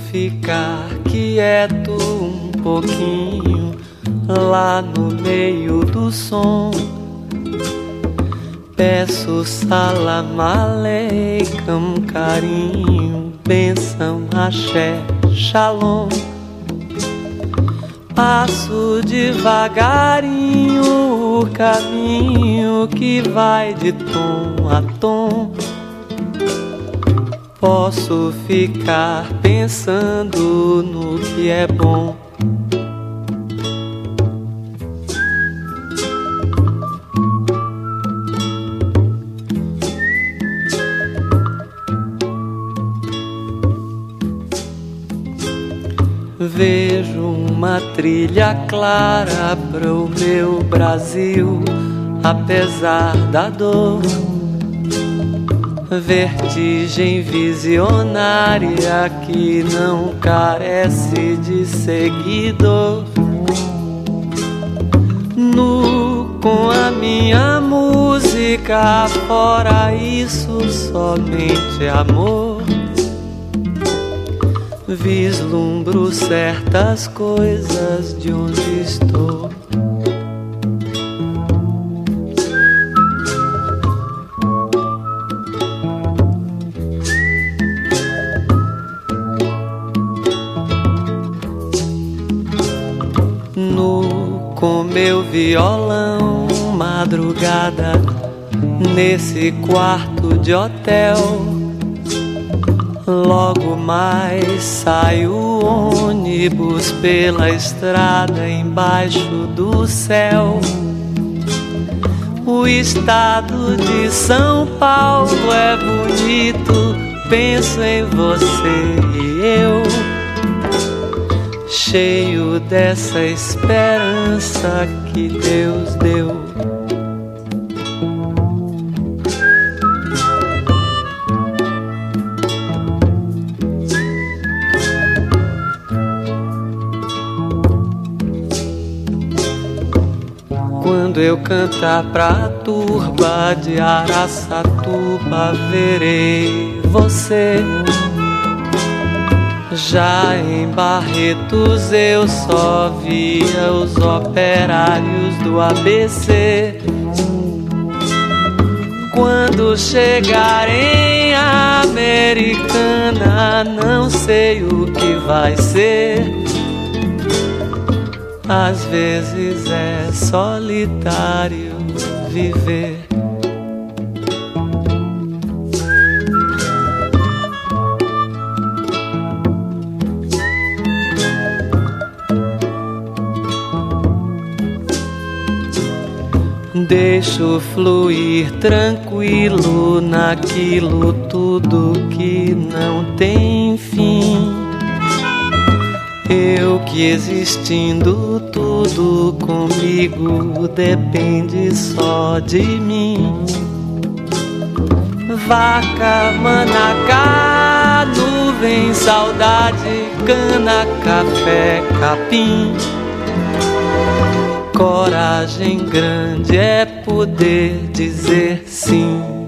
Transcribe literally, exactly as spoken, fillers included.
ficar quieto um pouquinho lá no meio do som. Peço salam aleikum, carinho, benção, axé, shalom. Passo devagarinho o caminho que vai de tom a tom. Posso ficar pensando no que é bom. Vejo uma trilha clara pro meu Brasil, apesar da dor. Vertigem visionária que não carece de seguidor. Nu com a minha música, fora isso somente amor. Vislumbro certas coisas de onde estou. Nu com meu violão, madrugada nesse quarto de hotel. Logo mais sai o ônibus pela estrada embaixo do céu. O estado de São Paulo é bonito, penso em você e eu, cheio dessa esperança que Deus deu. Quando eu cantar pra turba de Araçatuba, verei você. Já em Barretos eu só via os operários do A B C. Quando chegar em Americana, não sei o que vai ser. Às vezes é solitário viver. Deixo fluir tranquilo naquilo tudo que não tem fim. Eu que existindo tudo comigo depende só de mim. Vaca, manacá, nuvem, saudade, cana, café, capim. Coragem grande é poder dizer sim.